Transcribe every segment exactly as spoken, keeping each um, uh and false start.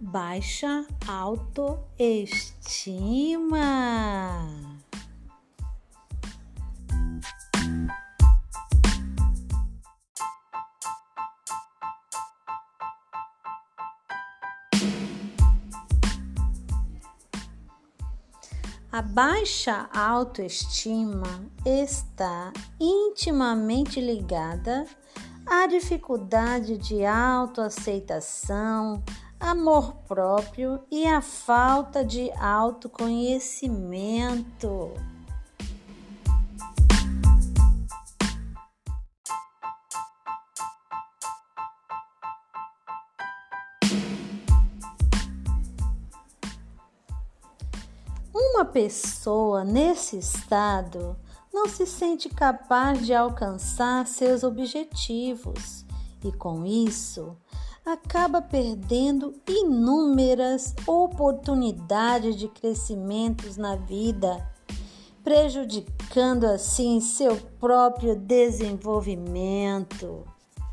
baixa autoestima. A baixa autoestima está intimamente ligada à dificuldade de autoaceitação, amor próprio e à falta de autoconhecimento. Uma pessoa nesse estado não se sente capaz de alcançar seus objetivos e, com isso, acaba perdendo inúmeras oportunidades de crescimentos na vida, prejudicando assim seu próprio desenvolvimento.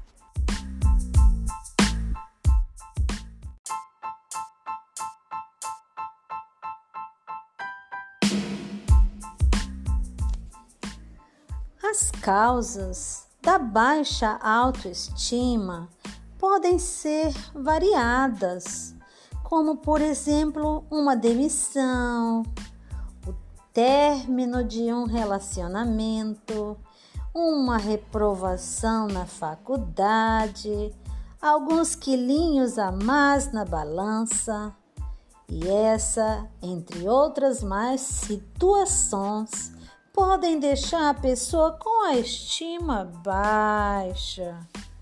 As causas da baixa autoestima podem ser variadas, como, por exemplo, uma demissão, o término de um relacionamento, uma reprovação na faculdade, alguns quilinhos a mais na balança, e essa, entre outras mais situações, podem deixar a pessoa com a estima baixa.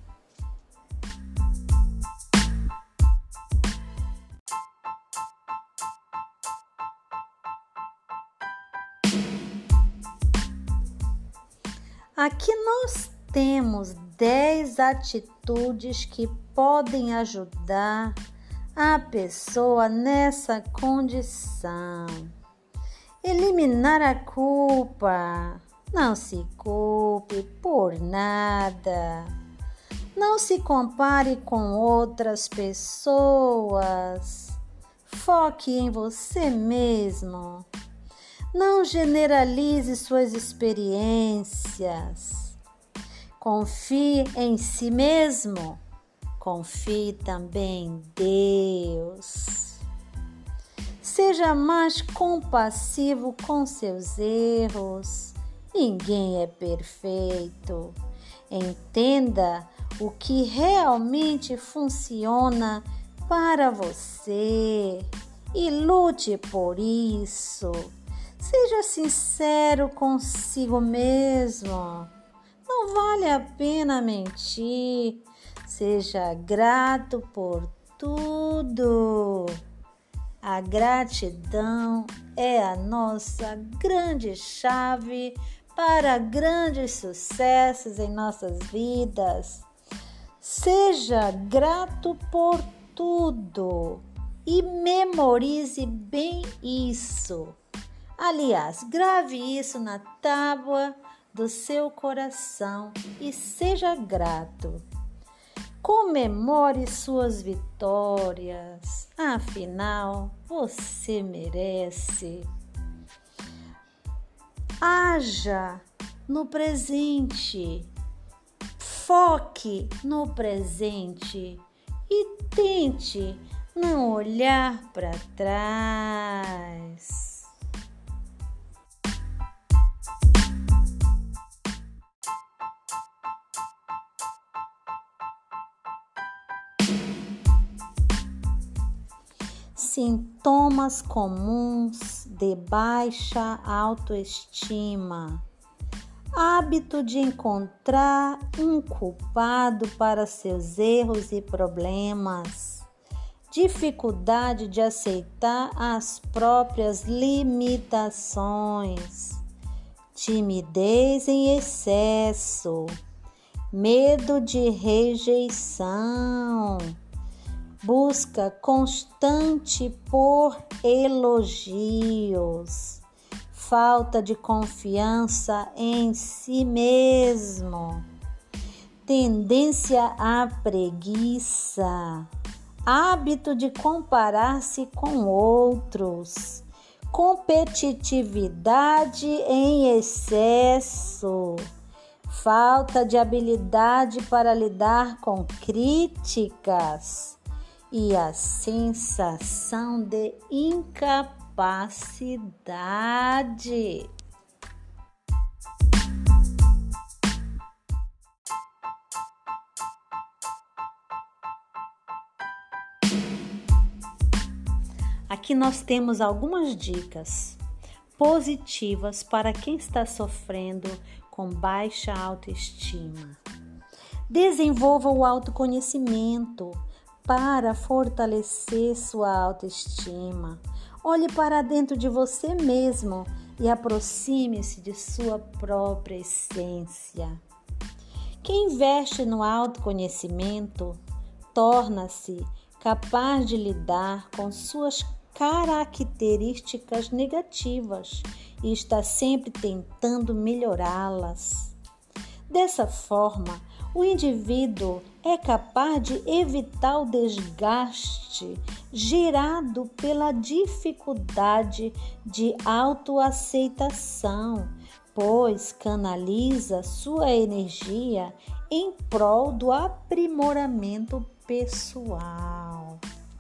Aqui nós temos dez atitudes que podem ajudar a pessoa nessa condição. Eliminar a culpa. Não se culpe por nada. Não se compare com outras pessoas. Foque em você mesmo. Não generalize suas experiências. Confie em si mesmo. Confie também em Deus. Seja mais compassivo com seus erros. Ninguém é perfeito. Entenda o que realmente funciona para você e lute por isso. Seja sincero consigo mesmo. Não vale a pena mentir. Seja grato por tudo. A gratidão é a nossa grande chave para grandes sucessos em nossas vidas. Seja grato por tudo e memorize bem isso. Aliás, grave isso na tábua do seu coração e seja grato. Comemore suas vitórias, afinal, você merece. Haja no presente, foque no presente e tente não olhar para trás. Sintomas comuns de baixa autoestima: hábito de encontrar um culpado para seus erros e problemas, dificuldade de aceitar as próprias limitações, timidez em excesso, medo de rejeição, busca constante por elogios, falta de confiança em si mesmo, tendência à preguiça, hábito de comparar-se com outros, competitividade em excesso, falta de habilidade para lidar com críticas e a sensação de incapacidade. Aqui nós temos algumas dicas positivas para quem está sofrendo com baixa autoestima. Desenvolva o autoconhecimento para fortalecer sua autoestima. Olhe para dentro de você mesmo e aproxime-se de sua própria essência. Quem investe no autoconhecimento torna-se capaz de lidar com suas características negativas e está sempre tentando melhorá-las. Dessa forma, o indivíduo é capaz de evitar o desgaste gerado pela dificuldade de autoaceitação, pois canaliza sua energia em prol do aprimoramento pessoal.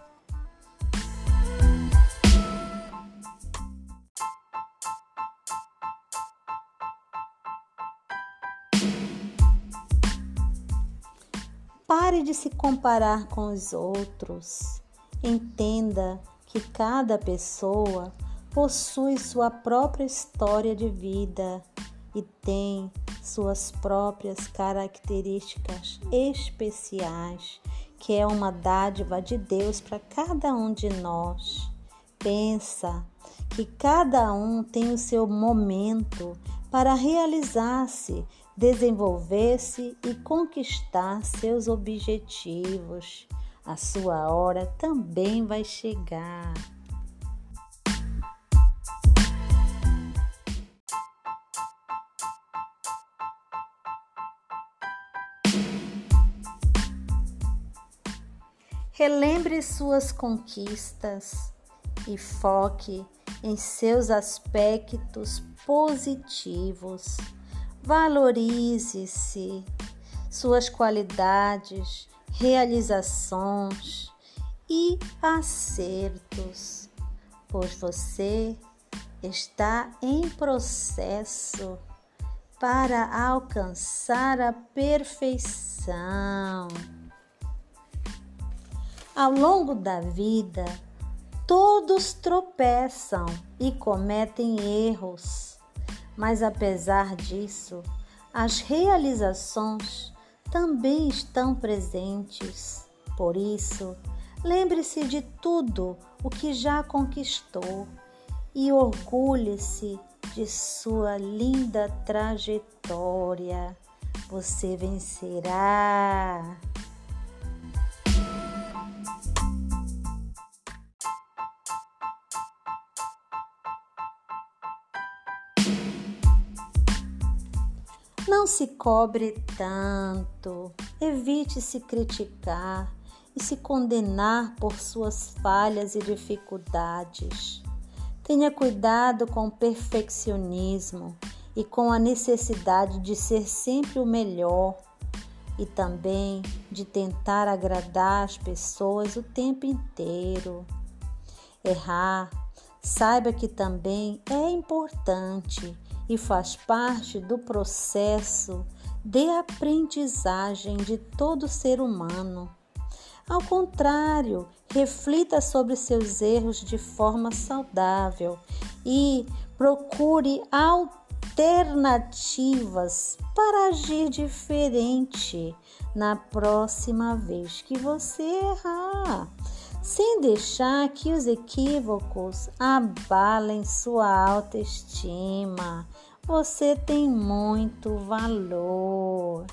Pare de se comparar com os outros. Entenda que cada pessoa possui sua própria história de vida e tem suas próprias características especiais, que é uma dádiva de Deus para cada um de nós. Pensa que cada um tem o seu momento para realizar-se, desenvolver-se e conquistar seus objetivos. A sua hora também vai chegar. Relembre suas conquistas e foque em seus aspectos positivos. Valorize-se, suas qualidades, realizações e acertos, pois você está em processo para alcançar a perfeição. Ao longo da vida, todos tropeçam e cometem erros. Mas apesar disso, as realizações também estão presentes. Por isso, lembre-se de tudo o que já conquistou e orgulhe-se de sua linda trajetória. Você vencerá! Não se cobre tanto, evite se criticar e se condenar por suas falhas e dificuldades. Tenha cuidado com o perfeccionismo e com a necessidade de ser sempre o melhor e também de tentar agradar as pessoas o tempo inteiro. Errar, saiba que também é importante e faz parte do processo de aprendizagem de todo ser humano. Ao contrário, reflita sobre seus erros de forma saudável e procure alternativas para agir diferente na próxima vez que você errar, sem deixar que os equívocos abalem sua autoestima. Você tem muito valor.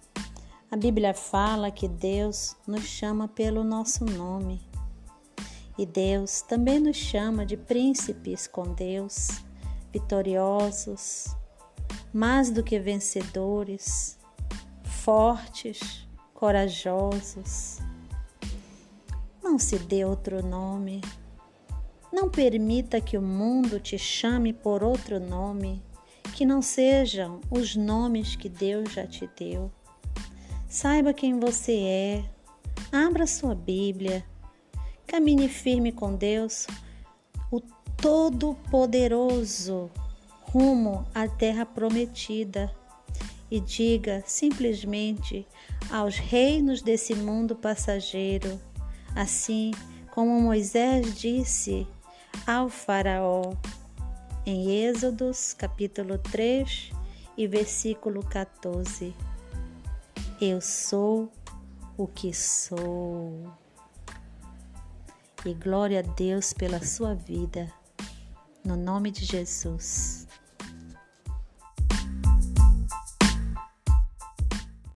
A Bíblia fala que Deus nos chama pelo nosso nome E Deus também nos chama de príncipes com Deus, vitoriosos, mais do que vencedores, fortes, corajosos. Não se dê outro nome. Não permita que o mundo te chame por outro nome, que não sejam os nomes que Deus já te deu. Saiba quem você é. Abra sua Bíblia. Caminhe firme com Deus, o Todo-Poderoso, rumo à terra prometida, e diga simplesmente aos reinos desse mundo passageiro, assim como Moisés disse ao faraó, em Êxodos capítulo três e versículo quatorze: eu sou o que sou. E glória a Deus pela sua vida, no nome de Jesus.